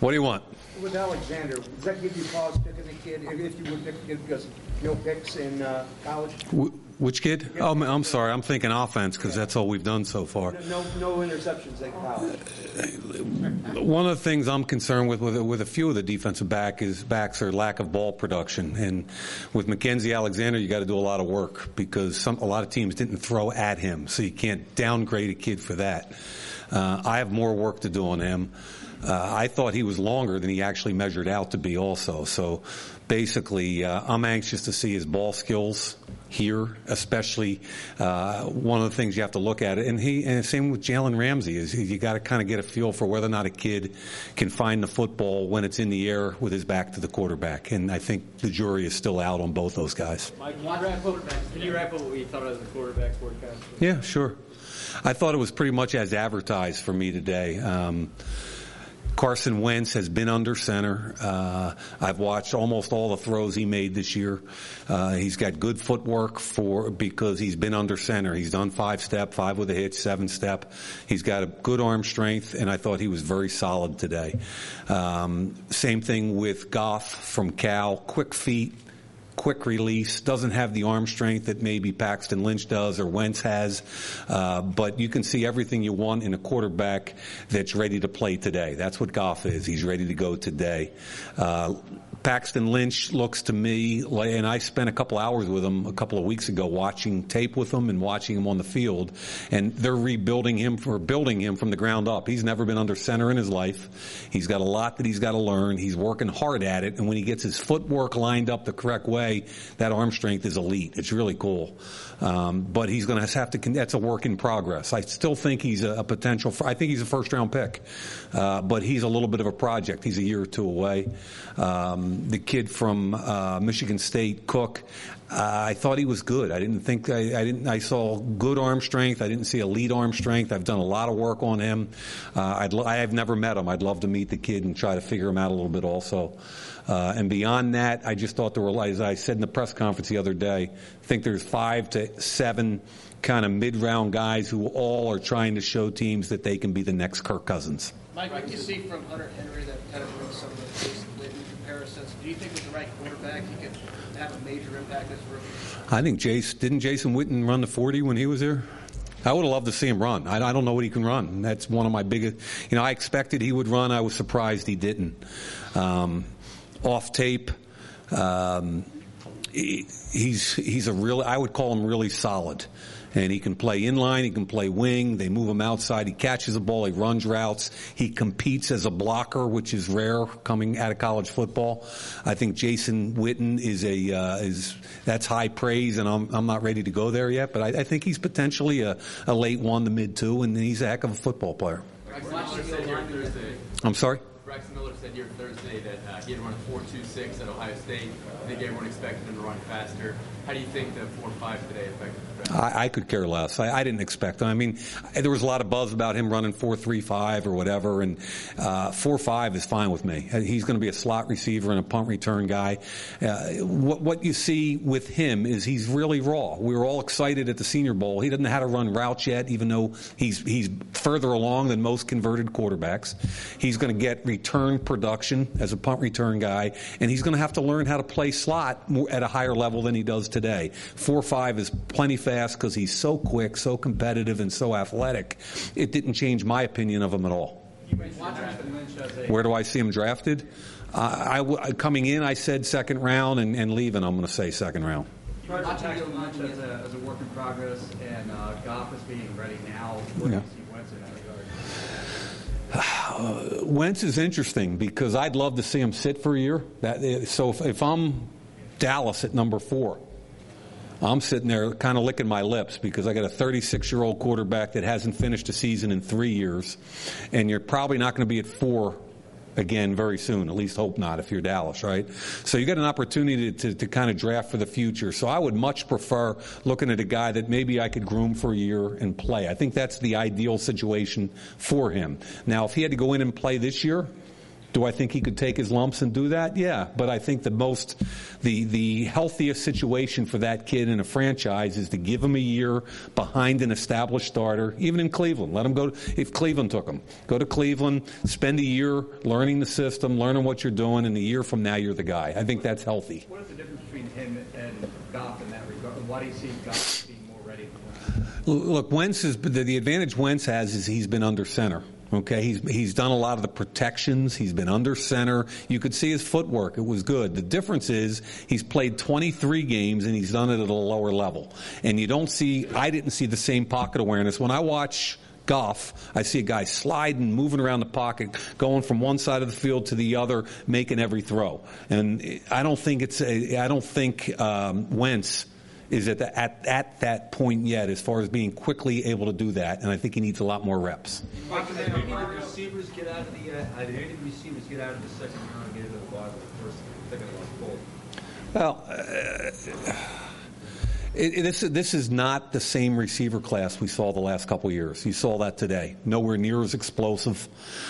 What do you want? With Alexander, does that give you pause picking the kid, if you would pick the kid, because no picks in college? Which kid? Oh, I'm sorry. I'm thinking offense because that's all we've done so far. No interceptions in college. One of the things I'm concerned with a few of the defensive backs are lack of ball production. And with Mackenzie Alexander, you got to do a lot of work because a lot of teams didn't throw at him, so you can't downgrade a kid for that. I have more work to do on him. I thought he was longer than he actually measured out to be also. So basically, I'm anxious to see his ball skills here, especially one of the things you have to look at it. And same with Jalen Ramsey is you got to kind of get a feel for whether or not a kid can find the football when it's in the air with his back to the quarterback. And I think the jury is still out on both those guys. Mike, can you wrap up what we thought of the quarterback forecast? Yeah, sure. I thought it was pretty much as advertised for me today. Carson Wentz has been under center. I've watched almost all the throws he made this year. He's got good footwork because he's been under center. He's done 5-step, 5 with a hitch, 7-step. He's got a good arm strength, and I thought he was very solid today. Same thing with Goff from Cal. Quick feet. Quick release, doesn't have the arm strength that maybe Paxton Lynch does or Wentz has, but you can see everything you want in a quarterback that's ready to play today. That's what Goff is. He's ready to go today. Paxton Lynch looks to me, and I spent a couple hours with him a couple of weeks ago watching tape with him and watching him on the field, and they're building him from the ground up. He's never been under center in his life. He's got a lot that he's got to learn. He's working hard at it, and when he gets his footwork lined up the correct way, that arm strength is elite. It's really cool. But he's going to have to, that's a work in progress. I still think he's a potential, I think he's a first-round pick. But he's a little bit of a project. He's a year or two away. The kid from Michigan State, Cook, I thought he was good. I saw good arm strength. I didn't see elite arm strength. I've done a lot of work on him. I have never met him. I'd love to meet the kid and try to figure him out a little bit also. And beyond that, I just thought there were, as I said in the press conference the other day, I think there's 5 to 7 kind of mid-round guys who all are trying to show teams that they can be the next Kirk Cousins. Mike, what do you see from Hunter Henry that kind of brings some of the Jason Witten comparisons? Do you think with the right quarterback he could have a major impact as a rookie? I think didn't Jason Witten run the 40 when he was there? I would have loved to see him run. I don't know what he can run. That's one of my biggest, I expected he would run. I was surprised he didn't. Off tape, he's I would call him really solid. And he can play inline, he can play wing, they move him outside, he catches the ball, he runs routes, he competes as a blocker, which is rare coming out of college football. I think Jason Witten that's high praise, and I'm not ready to go there yet, but I think he's potentially a late 1 to mid 2, and he's a heck of a football player. I'm sorry? Braxton Miller said here Thursday that he had run a 4.26 at Ohio State. I think everyone expected him to run faster. How do you think the 4.5 today affected the draft? I could care less. I didn't expect him. I mean, there was a lot of buzz about him running 4.35 or whatever, and 4.5 is fine with me. He's going to be a slot receiver and a punt return guy. What you see with him is he's really raw. We were all excited at the Senior Bowl. He doesn't know how to run routes yet, even though he's further along than most converted quarterbacks. He's going to get return production as a punt return guy, and he's going to have to learn how to play slot at a higher level than he does today. 4.5 is plenty fast because he's so quick, so competitive, and so athletic. It didn't change my opinion of him at all. Where do I see him drafted? Coming in, I said second round, and leaving, I'm going to say second round. Paxton Lynch as a work in progress, and Goff is being ready now. Where do you see Wentz in that regard? Wentz is interesting because I'd love to see him sit for a year. So if I'm Dallas at number 4, I'm sitting there kind of licking my lips because I got a 36-year-old quarterback that hasn't finished a season in 3 years, and you're probably not going to be at 4 again very soon. At least hope not if you're Dallas, right? So you got an opportunity to kind of draft for the future. So I would much prefer looking at a guy that maybe I could groom for a year and play. I think that's the ideal situation for him. Now, if he had to go in and play this year, Do I think he could take his lumps and do that? Yeah, but I think the healthiest situation for that kid in a franchise is to give him a year behind an established starter, even in Cleveland. Let him go, if Cleveland took him. Go to Cleveland, spend a year learning the system, learning what you're doing, and a year from now you're the guy. I think that's healthy. What is the difference between him and Goff in that regard? Why do you see Goff being more ready for that? Look, Wentz is the advantage Wentz has is he's been under center. Okay, he's done a lot of the protections. He's been under center. You could see his footwork; it was good. The difference is he's played 23 games and he's done it at a lower level. And I didn't see the same pocket awareness when I watch Goff. I see a guy sliding, moving around the pocket, going from one side of the field to the other, making every throw. And I don't think Wentz is at that point yet as far as being quickly able to do that, and I think he needs a lot more reps. Mike, did any receivers get out of the second round and get into the bottom of the first, second one full? Well, this is not the same receiver class we saw the last couple of years. You saw that today. Nowhere near as explosive.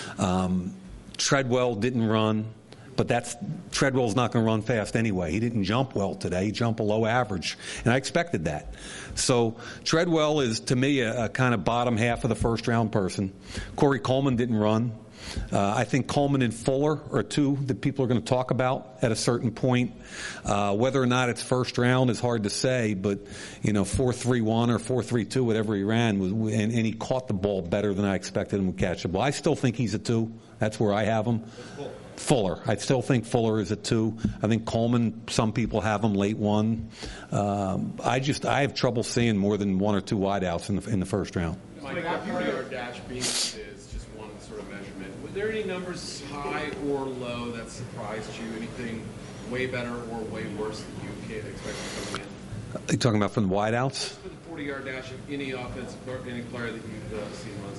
Treadwell didn't run. But Treadwell's not going to run fast anyway. He didn't jump well today. He jumped below average, and I expected that. So Treadwell is, to me, a kind of bottom half of the first-round person. Corey Coleman didn't run. I think Coleman and Fuller are two that people are going to talk about at a certain point. Whether or not it's first round is hard to say, but 4.31 or 4.32, whatever he ran, and he caught the ball better than I expected him to catch the ball. I still think he's a 2. That's where I have him. Fuller. I still think Fuller is a 2. I think Coleman, some people have him late 1. I have trouble seeing more than 1 or 2 wideouts in the first round. Mike, that 40-yard dash being is just one sort of measurement. Were there any numbers high or low that surprised you? Anything way better or way worse than you expected coming in? Are you talking about from the wideouts? For the 40-yard dash of any offensive any player that you've seen run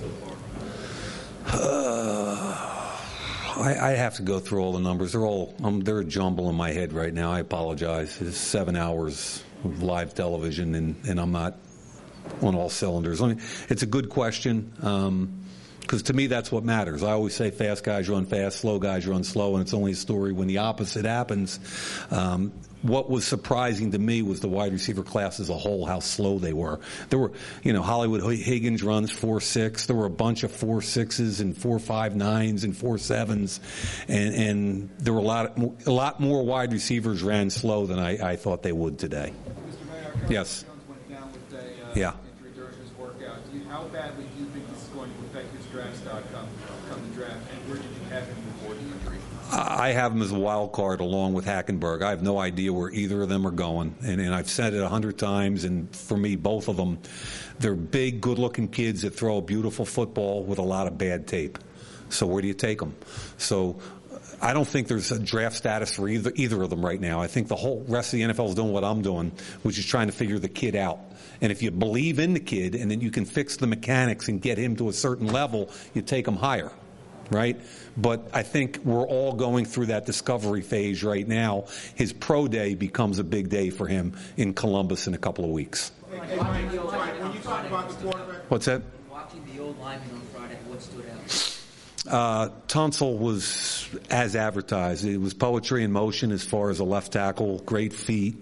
so far? I have to go through all the numbers. They're a jumble in my head right now. I apologize. It's 7 hours of live television, and I'm not on all cylinders. It's a good question because to me that's what matters. I always say fast guys run fast, slow guys run slow, and it's only a story when the opposite happens. What was surprising to me was the wide receiver class as a whole, how slow they were. There were, Hollywood Higgins runs 4.6. There were a bunch of 4.6s and 4.59s and 4.7s, and there were a lot more wide receivers ran slow than I thought they would today. Mr. Mayor, yes. Jones went down with a injury during his workout. How badly do you think this is going to affect his draft stock come the draft, and where did you have him before the injury? I have him as a wild card along with Hackenberg. I have no idea where either of them are going. And I've said it 100 times, and for me, both of them, they're big, good-looking kids that throw a beautiful football with a lot of bad tape. So where do you take them? So I don't think there's a draft status for either of them right now. I think the whole rest of the NFL is doing what I'm doing, which is trying to figure the kid out. And if you believe in the kid and then you can fix the mechanics and get him to a certain level, you take him higher. Right? But I think we're all going through that discovery phase right now. His pro day becomes a big day for him in Columbus in a couple of weeks. Hey, Mike, when you talk about the quarterback... What's that? Watching the old lineman on Friday, what stood out? Tunsil was as advertised. It was poetry in motion as far as a left tackle, great feet.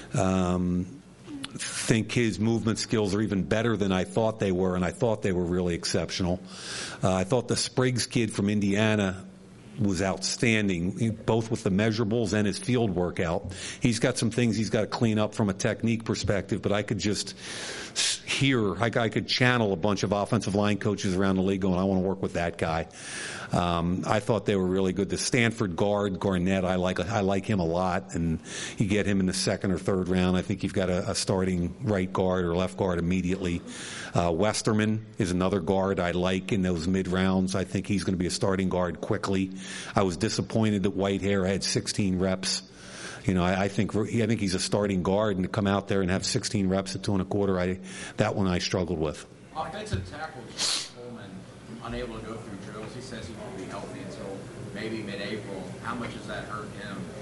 Think his movement skills are even better than I thought they were, and I thought they were really exceptional. I thought the Spriggs kid from Indiana was outstanding, both with the measurables and his field workout. He's got some things he's got to clean up from a technique perspective, but I could just hear, I could channel a bunch of offensive line coaches around the league going, I want to work with that guy. I thought they were really good. The Stanford guard, Garnett, I like him a lot, and you get him in the second or third round. I think you've got a starting right guard or left guard immediately. Westerman is another guard I like in those mid rounds. I think he's going to be a starting guard quickly. I was disappointed that Whitehair had 16 reps. I think he's a starting guard, and to come out there and have 16 reps at 2 1/4, that one I struggled with. Offensive tackle Coleman unable to go through drills. He says he won't be healthy until maybe mid-April. How much does that hurt him?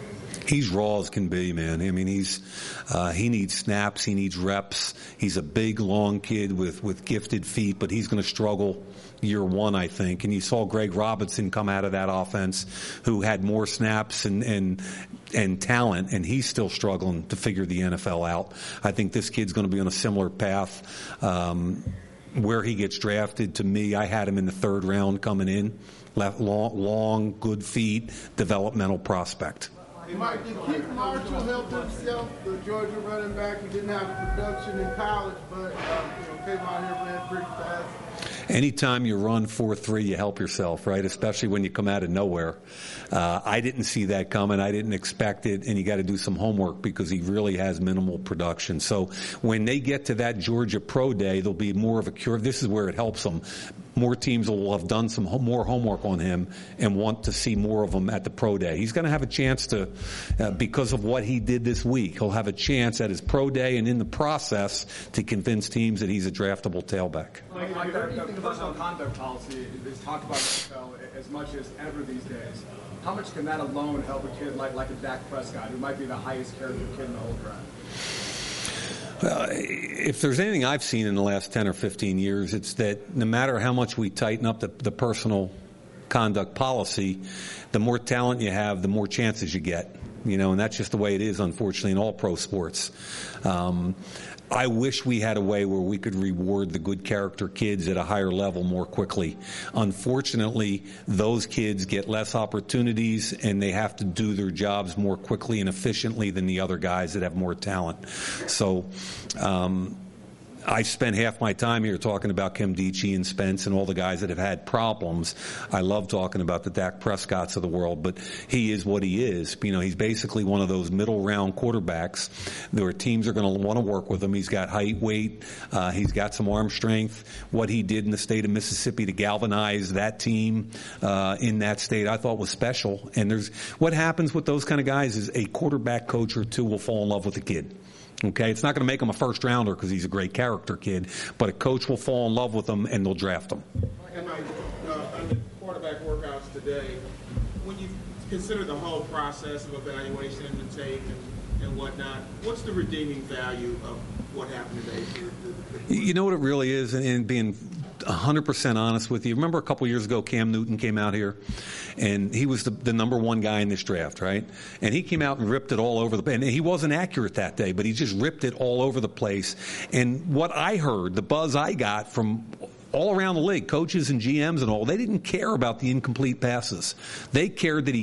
He's raw as can be, man. I mean, he needs snaps, he needs reps. He's a big, long kid with gifted feet, but he's going to struggle year one, I think. And you saw Greg Robinson come out of that offense, who had more snaps and talent, and he's still struggling to figure the NFL out. I think this kid's going to be on a similar path. Where he gets drafted, to me, I had him in the 3rd round coming in. Long, good feet, developmental prospect. Hey, Mike, did Keith Marshall help himself, the Georgia running back? He didn't have the production in college, but came out here, ran pretty fast. Anytime you run 4.3, you help yourself, right? Especially when you come out of nowhere. I didn't see that coming. I didn't expect it, and you got to do some homework because he really has minimal production. So when they get to that Georgia Pro Day, there'll be more of a cure. This is where it helps them. More teams will have done some more homework on him and want to see more of him at the Pro Day. He's going to have a chance to, because of what he did this week, he'll have a chance at his Pro Day and in the process to convince teams that he's a draftable tailback. Like the personal conduct policy is talked about in the NFL as much as ever these days. How much can that alone help a kid like a Dak Prescott, who might be the highest character kid in the whole draft? If there's anything I've seen in the last 10 or 15 years, it's that no matter how much we tighten up the personal conduct policy, the more talent you have, the more chances you get. And that's just the way it is, unfortunately, in all pro sports. I wish we had a way where we could reward the good character kids at a higher level more quickly. Unfortunately, those kids get less opportunities and they have to do their jobs more quickly and efficiently than the other guys that have more talent. So, I spent half my time here talking about Nkemdiche and Spence and all the guys that have had problems. I love talking about the Dak Prescotts of the world, but he is what he is. He's basically one of those middle-round quarterbacks. There teams are going to want to work with him. He's got height, weight. He's got some arm strength. What he did in the state of Mississippi to galvanize that team in that state, I thought was special. And what happens with those kind of guys is a quarterback coach or two will fall in love with the kid. Okay, it's not going to make him a first rounder because he's a great character kid, but a coach will fall in love with him and they'll draft him. And on the quarterback workouts today, when you consider the whole process of evaluation and the tape and whatnot, what's the redeeming value of what happened today? You know what it really is, and being 100% honest with you. Remember a couple years ago, Cam Newton came out here, and he was the number one guy in this draft, right? And he came out and ripped it all over the place. And he wasn't accurate that day, but he just ripped it all over the place. And what I heard, the buzz I got from all around the league, coaches and GMs and all, they didn't care about the incomplete passes. They cared that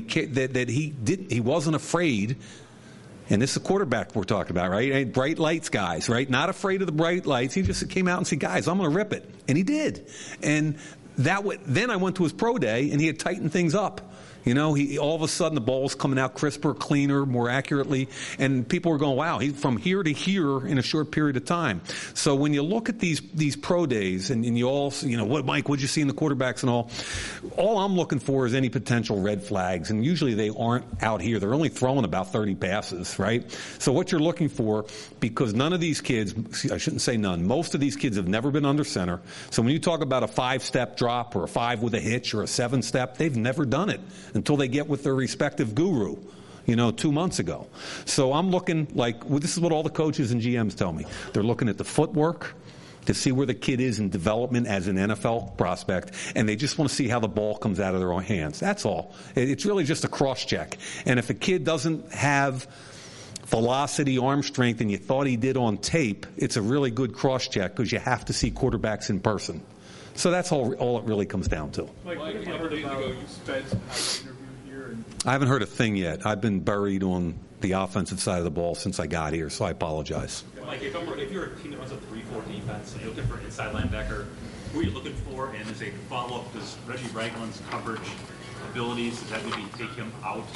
he wasn't afraid. And this is a quarterback we're talking about, right? Bright lights guys, right? Not afraid of the bright lights. He just came out and said, guys, I'm going to rip it. And he did. And then I went to his pro day, and he had tightened things up. He all of a sudden the ball's coming out crisper, cleaner, more accurately, and people were going, wow, he's from here to here in a short period of time. So when you look at these pro days and you all, what, Mike, what'd you see in the quarterbacks and all I'm looking for is any potential red flags, and usually they aren't out here. They're only throwing about 30 passes, right? So what you're looking for, because none of these kids, I shouldn't say none, most of these kids have never been under center. So when you talk about a 5-step drop or a 5 with a hitch or a 7-step, they've never done it until they get with their respective guru, 2 months ago. So I'm looking this is what all the coaches and GMs tell me. They're looking at the footwork to see where the kid is in development as an NFL prospect, and they just want to see how the ball comes out of their own hands. That's all. It's really just a cross-check. And if a kid doesn't have velocity, arm strength, and you thought he did on tape, it's a really good cross-check because you have to see quarterbacks in person. So that's all it really comes down to. Mike, a couple days ago, you spent an interview here. I haven't heard a thing yet. I've been buried on the offensive side of the ball since I got here, so I apologize. Mike, if you're a team that runs a 3-4 defense and you're looking for an inside linebacker, who are you looking for? And as a follow-up, does Reggie Ragland's coverage abilities, does that maybe take him out?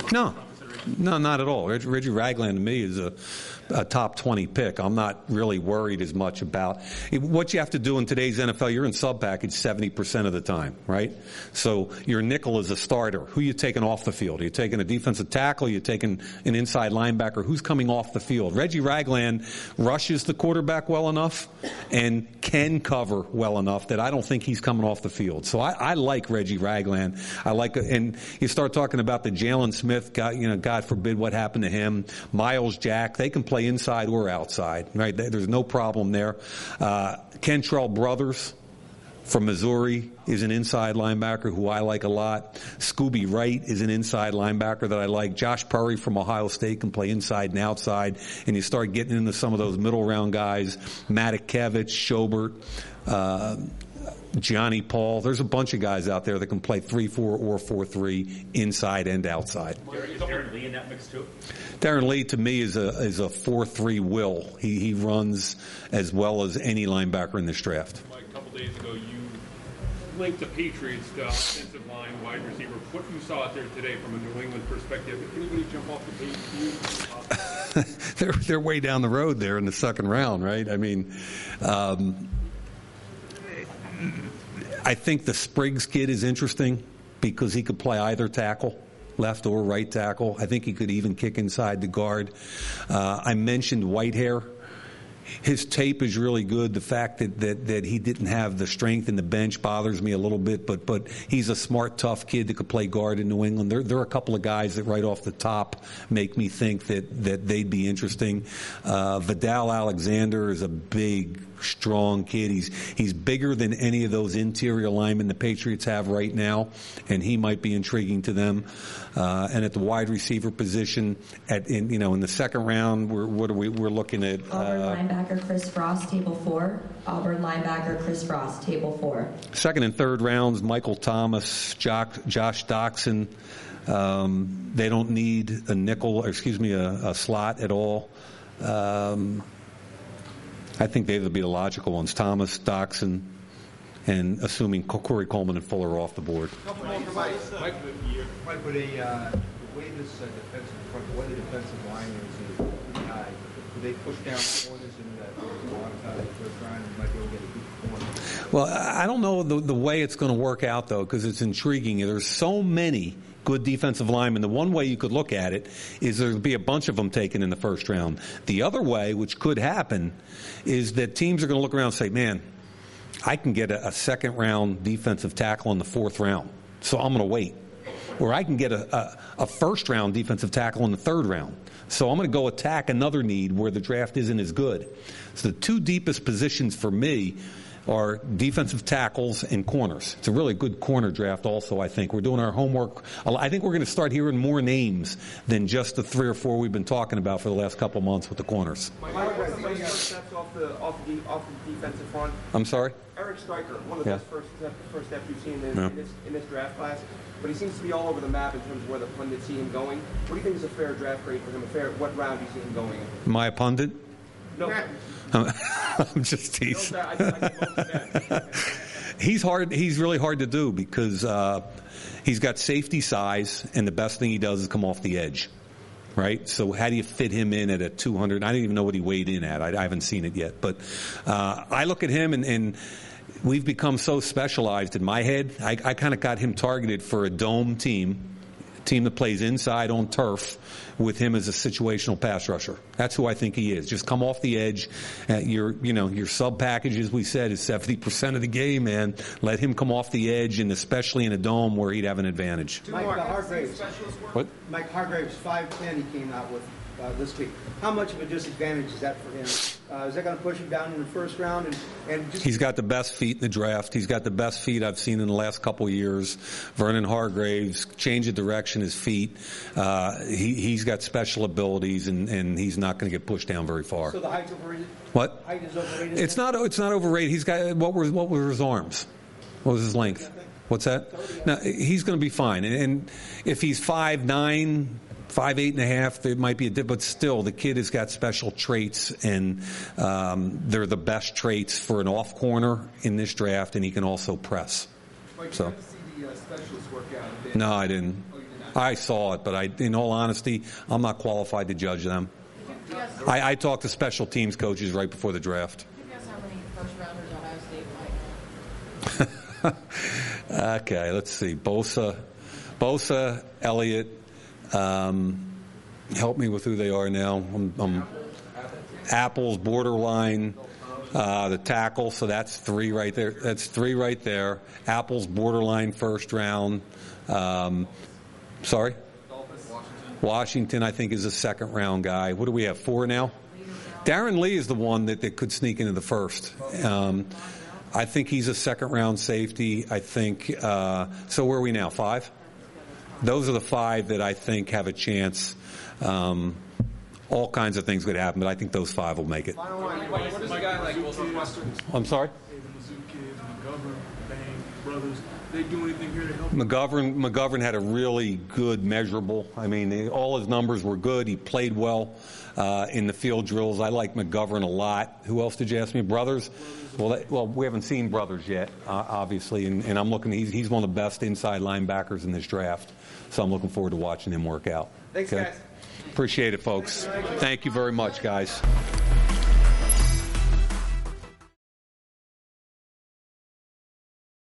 No, not at all. Reggie Ragland to me is a top 20 pick. I'm not really worried as much about what you have to do in today's NFL. You're in sub package 70% of the time, right? So your nickel is a starter. Who are you taking off the field? Are you taking a defensive tackle? Are you taking an inside linebacker? Who's coming off the field? Reggie Ragland rushes the quarterback well enough and can cover well enough that I don't think he's coming off the field. So I like Reggie Ragland. And you start talking about the Jalen Smith guy, God forbid what happened to him. Miles Jack, they can play inside or outside, right? There's no problem there. Kentrell Brothers from Missouri is an inside linebacker who I like a lot. Scooby Wright is an inside linebacker that I like. Josh Perry from Ohio State can play inside and outside. And you start getting into some of those middle round guys, Matakevich, Schobert, Johnny Paul. There's a bunch of guys out there that can play 3-4 or 4-3 inside and outside. Is Darren Lee in that mix too? Darren Lee to me is a 4-3 will. He runs as well as any linebacker in this draft. Mike, a couple days ago, you linked the Patriots to offensive line, wide receiver. What you saw out there today from a New England perspective, can anybody jump off the page to you? They're way down the road there in the second round, right? I mean, I think the Spriggs kid is interesting because he could play either tackle, left or right tackle. I think he could even kick inside the guard. I mentioned Whitehair. His tape is really good. The fact that he didn't have the strength in the bench bothers me a little bit, but he's a smart, tough kid that could play guard in New England. There are a couple of guys that right off the top make me think that they'd be interesting. Vidal Alexander is a big, strong kid. He's bigger than any of those interior linemen the Patriots have right now, and he might be intriguing to them. And at the wide receiver position, in the second round, we're looking at Auburn linebacker Chris Frost, table 4. Auburn linebacker Chris Frost, table 4. Second and third rounds, Michael Thomas, Josh Doxson. They don't need a slot at all. I think they would be the logical ones. Thomas, Doxson, and assuming Corey Coleman and Fuller are off the board. Mike, with the way this defensive line is high, do they push down corners in that first round and might be able to get a good corner? Well, I don't know the way it's going to work out, though, because it's intriguing. There's so many good defensive linemen. The one way you could look at it is there'll be a bunch of them taken in the first round. The other way, which could happen, is that teams are going to look around and say, man, I can get a second-round defensive tackle in the fourth round, so I'm going to wait. Or I can get a first-round defensive tackle in the third round, so I'm going to go attack another need where the draft isn't as good. So the two deepest positions for me are defensive tackles and corners. It's a really good corner draft also, I think. We're doing our homework. I think we're going to start hearing more names than just the 3 or 4 we've been talking about for the last couple of months with the corners. Off the defensive front. I'm sorry? Eric Stryker, one of the best first steps you've seen in this draft class. But he seems to be all over the map in terms of where the pundits see him going. What do you think is a fair draft grade for him? What round do you see him going in? Am I a pundit? No. I'm just teasing. He's hard. He's really hard to do because he's got safety size, and the best thing he does is come off the edge, right? So how do you fit him in at a 200? I didn't even know what he weighed in at. I haven't seen it yet, but I look at him and we've become so specialized in my head. I kind of got him targeted for a dome team that plays inside on turf with him as a situational pass rusher. That's who I think he is. Just come off the edge. Your sub package, as we said, is 70% of the game, man. Let him come off the edge, and especially in a dome where he'd have an advantage. Mike Hargraves. What? Mike Hargraves, 5'10", he came out with this week. How much of a disadvantage is that for him? Is that going to push him down in the first round? He's got the best feet in the draft. He's got the best feet I've seen in the last couple of years. Vernon Hargraves, change of direction, his feet. He's got special abilities, and he's not going to get pushed down very far. So the height's overrated? What? Height is overrated? It's not overrated. He's got what were his arms? What was his length? What's that? Now he's going to be fine. And if he's 5'9", 5'8.5", there might be a dip, but still, the kid has got special traits, and they're the best traits for an off corner in this draft, and he can also press. Mike, so. Did you see the specialist workout? No, I didn't. Oh, you did not? I saw it, but in all honesty, I'm not qualified to judge them. I talked to special teams coaches right before the draft. Can you guess how many first-rounders Ohio State might? Okay, let's see. Bosa, Elliott. Help me with who they are now. Apples, borderline, the tackle. So that's 3 right there. That's 3 right there. Apples, borderline first round. Sorry? Washington, I think, is a second-round guy. What do we have, 4 now? Darren Lee is the one that could sneak into the first. I think he's a second-round safety. I think so where are we now, 5? Those are the 5 that I think have a chance. All kinds of things could happen, but I think those 5 will make it. What is a guy like Northwestern? I'm sorry? The Mizzou kids, McGovern, Bang, Brothers, they do anything here to help? McGovern had a really good measurable. I mean, all his numbers were good. He played well in the field drills. I like McGovern a lot. Who else did you ask me? Brothers? Well, we haven't seen Brothers yet, obviously, and I'm looking. He's one of the best inside linebackers in this draft, so I'm looking forward to watching him work out. Thanks, guys. Appreciate it, folks. Thank you very much, guys.